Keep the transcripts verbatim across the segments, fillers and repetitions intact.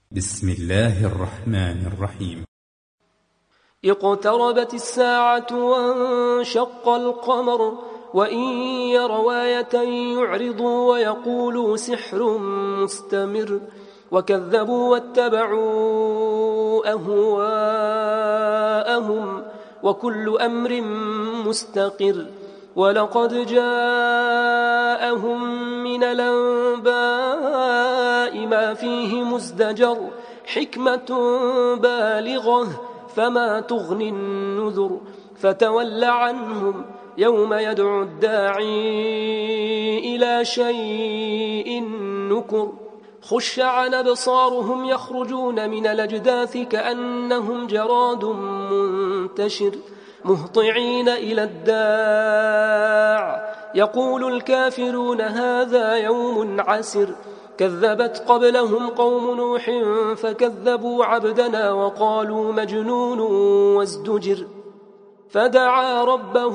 بسم الله الرحمن الرحيم. اقتربت الساعة وانشق القمر وإن يروا آية يعرضوا ويقولوا سحر مستمر وكذبوا واتبعوا أهواءهم وكل أمر مستقر ولقد جاءهم من الأنباء ما فيه مزدجر حكمة بالغة فما تغني النذر فتول عنهم يوم يدعو الداعي إلى شيء نكر خش عن أبصارهم يخرجون من الأجداث كأنهم جراد منتشر مهطعين إلى الداع يقول الكافرون هذا يوم عسر كذبت قبلهم قوم نوح فكذبوا عبدنا وقالوا مجنون وازدجر فدعا ربه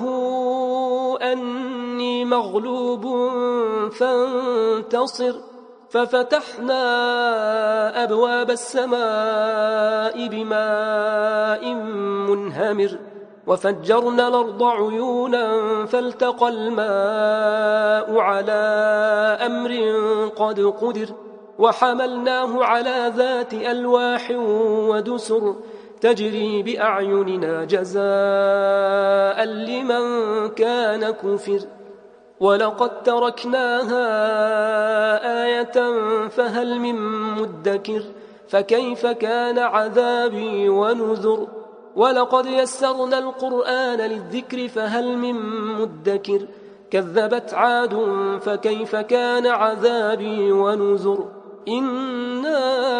أني مغلوب فانتصر ففتحنا أبواب السماء بماء منهمر وفجرنا الأرض عيونا فالتقى الماء على أمر قد قدر وحملناه على ذات ألواح ودسر تجري بأعيننا جزاء لمن كان كفر ولقد تركناها آية فهل من مدكر فكيف كان عذابي ونذر ولقد يسرنا القرآن للذكر فهل من مدكر كذبت عاد فكيف كان عذابي ونذر إنا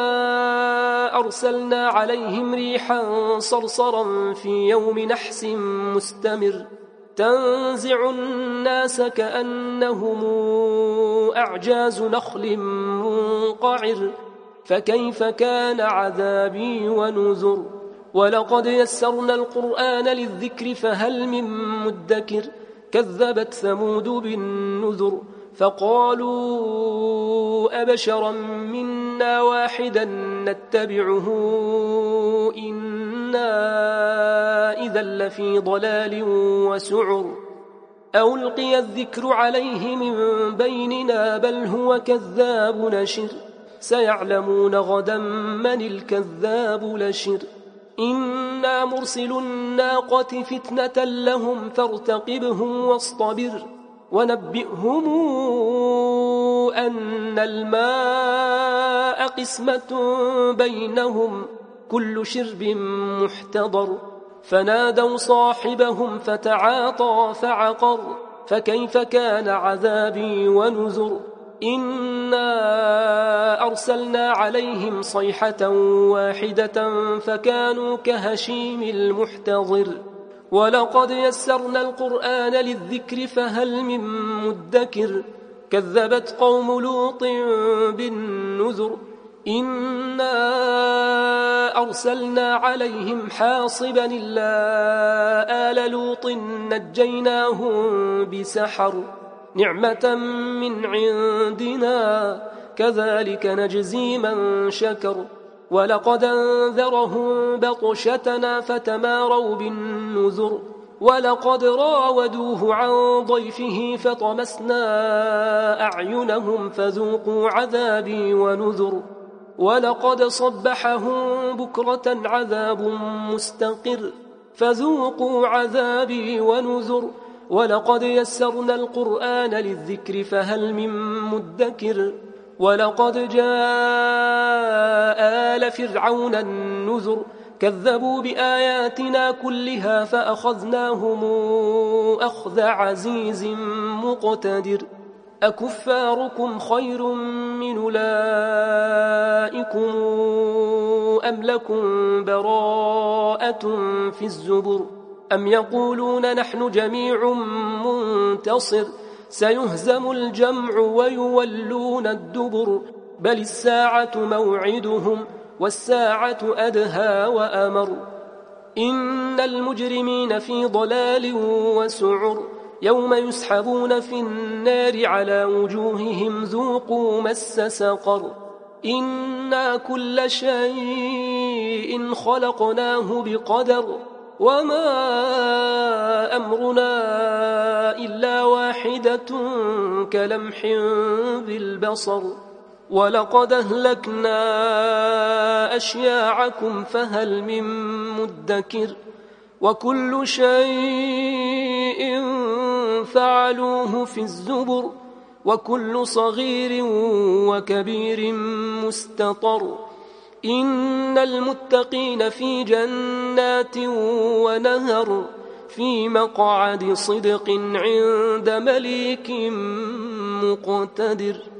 أرسلنا عليهم ريحا صرصرا في يوم نحس مستمر تنزع الناس كأنهم أعجاز نخل منقعر فكيف كان عذابي ونذر ولقد يسرنا القرآن للذكر فهل من مدكر كذبت ثمود بالنذر فقالوا أبشرا منا واحدا نتبعه إنا إذا لفي ضلال وسعر ألقي الذكر عليه من بيننا بل هو كذاب نشر سيعلمون غدا من الكذاب لشر إنا مرسل الناقة فتنة لهم فارتقبهم واصطبر ونبئهم أن الماء قسمة بينهم كل شرب محتضر فنادوا صاحبهم فتعاطى فعقر فكيف كان عذابي ونذر إنا أرسلنا عليهم صيحة واحدة فكانوا كهشيم المحتضر ولقد يسرنا القرآن للذكر فهل من مدكر كذبت قوم لوط بالنذر إنا أرسلنا عليهم حاصبا إلا آل لوط نجيناهم بسحر نعمة من عندنا كذلك نجزي من شكر ولقد أنذرهم بطشتنا فتماروا بالنذر ولقد راودوه عن ضيفه فطمسنا أعينهم فذوقوا عذابي ونذر ولقد صبحهم بكرة عذاب مستقر فذوقوا عذابي ونذر ولقد يسرنا القرآن للذكر فهل من مدكر ولقد جاء آل فرعون النذر كذبوا بآياتنا كلها فأخذناهم أخذ عزيز مقتدر أكفاركم خير من أولئكم أم لكم براءة في الزبر أم يقولون نحن جميع منتصر سيهزم الجمع ويولون الدبر بل الساعة موعدهم والساعة أدهى وأمر إن المجرمين في ضلال وسعر يوم يسحبون في النار على وجوههم ذوقوا مس سقر إنا كل شيء خلقناه بقدر وما أمرنا إلا واحدة كلمح بالبصر ولقد أهلكنا أشياعكم فهل من مدكر وكل شيء فعلوه في الزبر وكل صغير وكبير مستطر إن المتقين في جنات ونهر في مقعد صدق عند مليك مقتدر.